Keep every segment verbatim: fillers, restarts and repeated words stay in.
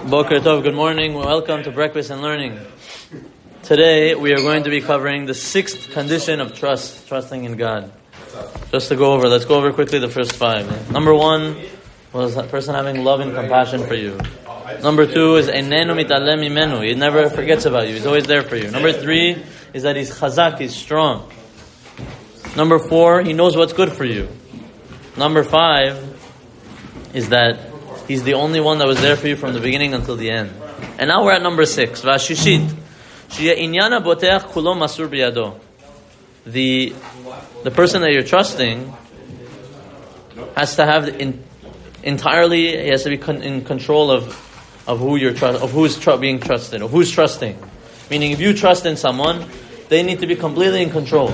Boker Tov, good morning. Welcome to Breakfast and Learning. Today we are going to be covering the sixth condition of trust, trusting in God. Just to go over, let's go over quickly the first five. Number one was that person having love and compassion for you. Number two is Einenu mitalem mimenu. He never forgets about you. He's always there for you. Number three is that he's chazak, he's strong. Number four, he knows what's good for you. Number five is that he's the only one that was there for you from the beginning until the end. And now we're at number six. Vashishit. Shiya inyana boteach kulo masur biyado. The the person that you're trusting has to have in, entirely. He has to be con, in control of of who you're trust of who's tr- being trusted, or who's trusting. Meaning, if you trust in someone, they need to be completely in control.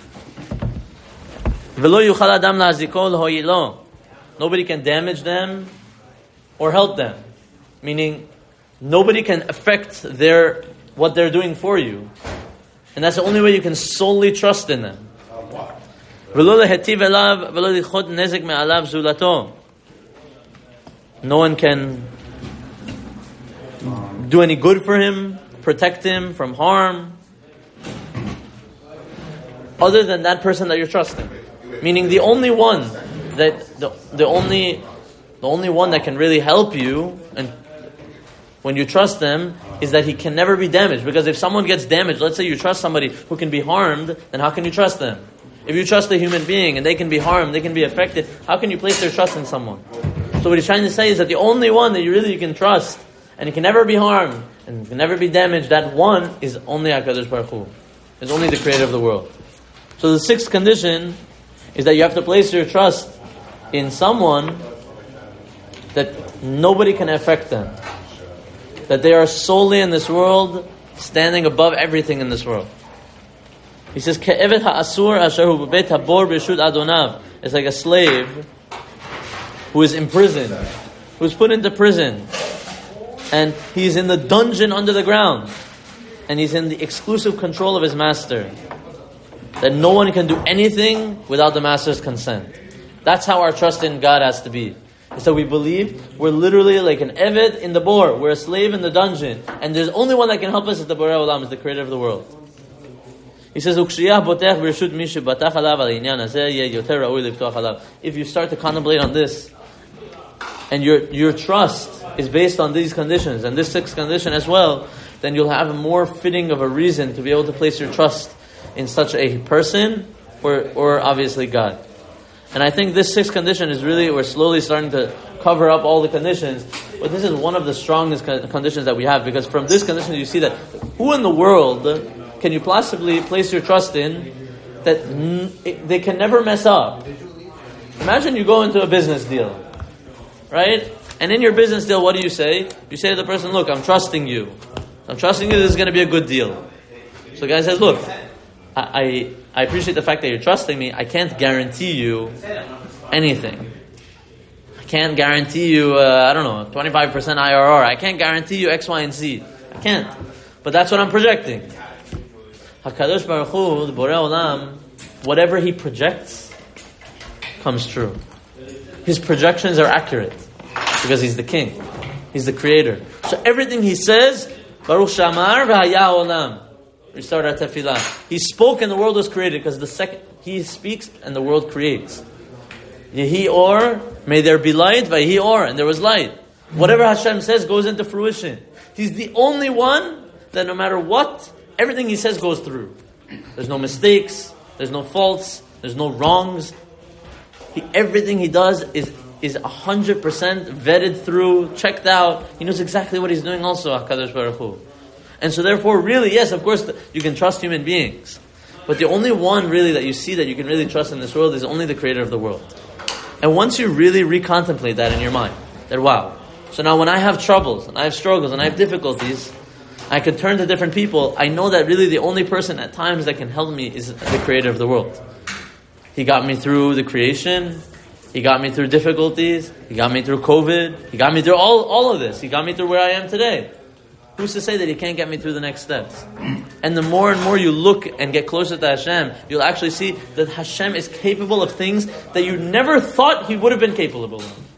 Velo yuchal adam lahaziko l'hoyilo. Nobody can damage them or help them. Meaning, nobody can affect their what they're doing for you. And that's the only way you can solely trust in them. No one can do any good for him, protect him from harm, other than that person that you're trusting. Meaning the only one that the, the only the only one that can really help you and when you trust them is that he can never be damaged. Because if someone gets damaged, let's say you trust somebody who can be harmed, then how can you trust them? If you trust a human being and they can be harmed, they can be affected, how can you place their trust in someone? So what he's trying to say is that the only one that you really can trust and he can never be harmed and can never be damaged, that one is only HaKadosh Baruch Hu. Is only the creator of the world. So the sixth condition is that you have to place your trust in someone that nobody can affect them. That they are solely in this world, standing above everything in this world. He says, "Ke'evet ha'asur asher hu bebeit habor b'reshut adonav." It's like a slave who is imprisoned, who is put into prison, and he's in the dungeon under the ground, and he's in the exclusive control of his master. That no one can do anything without the master's consent. That's how our trust in God has to be. So we believe we're literally like an eved in the bor. We're a slave in the dungeon. And there's only one that can help us is the Borei Olam, is the creator of the world. He says, if you start to contemplate on this, and your your trust is based on these conditions, and this sixth condition as well, then you'll have a more fitting of a reason to be able to place your trust in such a person, or or obviously God. And I think this sixth condition is really, we're slowly starting to cover up all the conditions, but this is one of the strongest conditions that we have, because from this condition you see that who in the world can you possibly place your trust in that n- it, they can never mess up? Imagine you go into a business deal, right? And in your business deal, what do you say? You say to the person, look, I'm trusting you. I'm trusting you this is going to be a good deal. So the guy says, look, I, I I appreciate the fact that you're trusting me. I can't guarantee you anything. I can't guarantee you, uh, I don't know, twenty-five percent I R R. I can't guarantee you X, Y, and Z. I can't. But that's what I'm projecting. HaKadosh Baruch Hu, the Borei Olam, whatever he projects comes true. His projections are accurate because he's the king. He's the creator. So everything he says, Baruch Shamar v'haya olam. We start our tefillah. He spoke and the world was created, because the second he speaks and the world creates. Yehi or, may there be light, vayhi or, and there was light. Whatever Hashem says goes into fruition. He's the only one that no matter what, everything he says goes through. There's no mistakes, there's no faults, there's no wrongs. He, everything he does is is one hundred percent vetted through, checked out. He knows exactly what he's doing also, HaKadosh Baruch Hu. And so therefore, really, yes, of course, you can trust human beings. But the only one really that you see that you can really trust in this world is only the creator of the world. And once you really recontemplate that in your mind, that wow, so now when I have troubles, and I have struggles, and I have difficulties, I could turn to different people. I know that really the only person at times that can help me is the creator of the world. He got me through the creation. He got me through difficulties. He got me through COVID. He got me through all, all of this. He got me through where I am today. Who's to say that he can't get me through the next steps? And the more and more you look and get closer to Hashem, you'll actually see that Hashem is capable of things that you never thought he would have been capable of.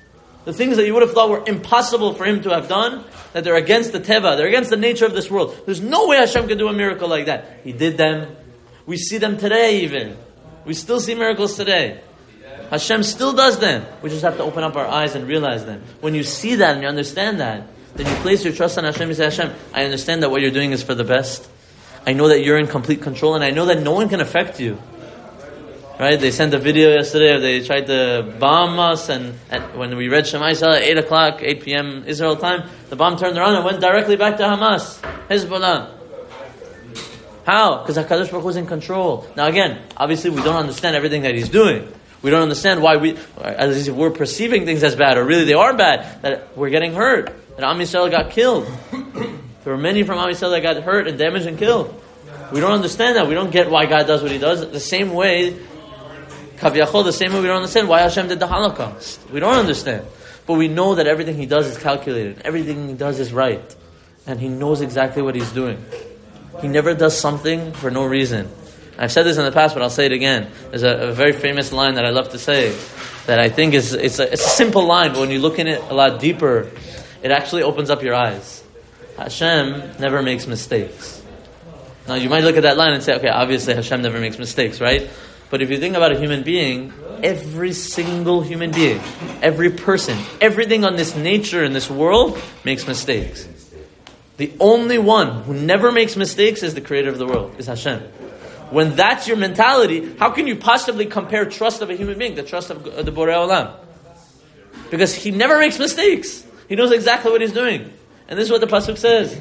The things that you would have thought were impossible for him to have done, that they're against the teva, they're against the nature of this world. There's no way Hashem could do a miracle like that. He did them. We see them today even. We still see miracles today. Hashem still does them. We just have to open up our eyes and realize them. When you see that and you understand that, then you place your trust on Hashem. You say, Hashem, I understand that what you're doing is for the best. I know that you're in complete control, and I know that no one can affect you. Right? They sent a video yesterday. They tried to bomb us, and at, when we read Shema Yisrael at eight o'clock, eight p.m. Israel time, the bomb turned around and went directly back to Hamas, Hezbollah. How? Because HaKadosh Baruch Hu is in control. Now again, obviously we don't understand everything that He's doing. We don't understand why we, as if we're perceiving things as bad, or really they are bad, that we're getting hurt, that Am Yisrael got killed. There were many from Am Yisrael that got hurt and damaged and killed. We don't understand that. We don't get why God does what He does. The same way, Kaviyachol, the same way we don't understand why Hashem did the Holocaust. We don't understand. But we know that everything He does is calculated. Everything He does is right. And He knows exactly what He's doing. He never does something for no reason. I've said this in the past, but I'll say it again. There's a, a very famous line that I love to say that I think is it's a, it's a simple line, but when you look in it a lot deeper, it actually opens up your eyes. Hashem never makes mistakes. Now you might look at that line and say, okay, obviously Hashem never makes mistakes, right? But if you think about a human being, every single human being, every person, everything on this nature in this world makes mistakes. The only one who never makes mistakes is the creator of the world, is Hashem. When that's your mentality, how can you possibly compare trust of a human being to trust of the Borei Olam? Because he never makes mistakes. He knows exactly what he's doing. And this is what the Pasuk says.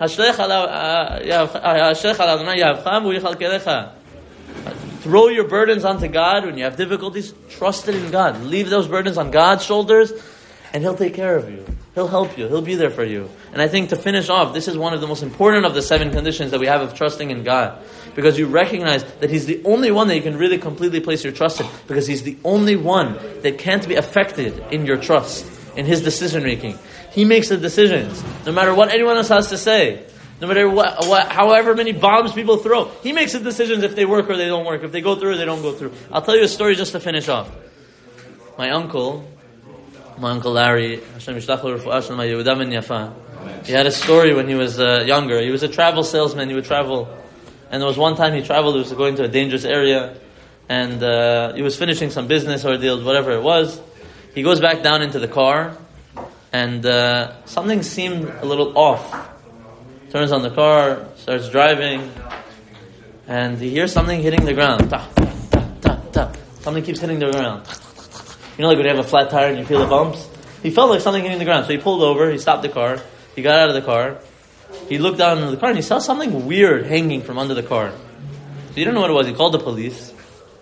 Throw your burdens onto God when you have difficulties. Trust it in God. Leave those burdens on God's shoulders, and He'll take care of you. He'll help you. He'll be there for you. And I think to finish off, this is one of the most important of the seven conditions that we have of trusting in God. Because you recognize that He's the only one that you can really completely place your trust in. Because He's the only one that can't be affected in your trust, in His decision making. He makes the decisions. No matter what anyone else has to say. No matter what, what, however many bombs people throw. He makes the decisions if they work or they don't work. If they go through or they don't go through. I'll tell you a story just to finish off. My uncle... My uncle Larry, Hashem Yishlach Lo Refuah Shlema Yehuda Ben Yafa. He had a story when he was uh, younger. He was a travel salesman. He would travel, and there was one time he traveled. He was going to a dangerous area, and uh, he was finishing some business ordeals, whatever it was. He goes back down into the car, and uh, something seemed a little off. Turns on the car, starts driving, and he hears something hitting the ground. Ta, ta, ta, ta. Something keeps hitting the ground. You know, like when you have a flat tire and you feel the bumps? He felt like something hitting the ground. So he pulled over, he stopped the car, he got out of the car, he looked down into the car and he saw something weird hanging from under the car. So he didn't know what it was. He called the police.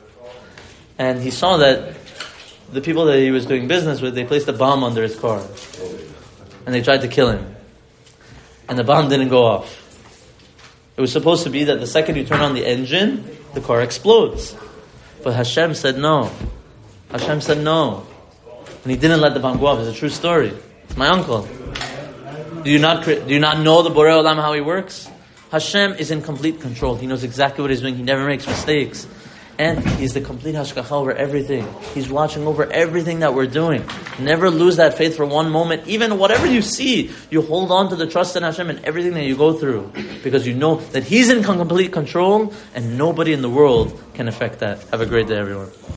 And he saw that the people that he was doing business with, they placed a bomb under his car. And they tried to kill him. And the bomb didn't go off. It was supposed to be that the second you turn on the engine, the car explodes. But Hashem said no. Hashem said no. And He didn't let the bomb go off. It's a true story. It's my uncle. Do you not do you not know the Borei Olam, how He works? Hashem is in complete control. He knows exactly what He's doing. He never makes mistakes. And He's the complete hashgacha over everything. He's watching over everything that we're doing. Never lose that faith for one moment. Even whatever you see, you hold on to the trust in Hashem in everything that you go through. Because you know that He's in complete control and nobody in the world can affect that. Have a great day, everyone.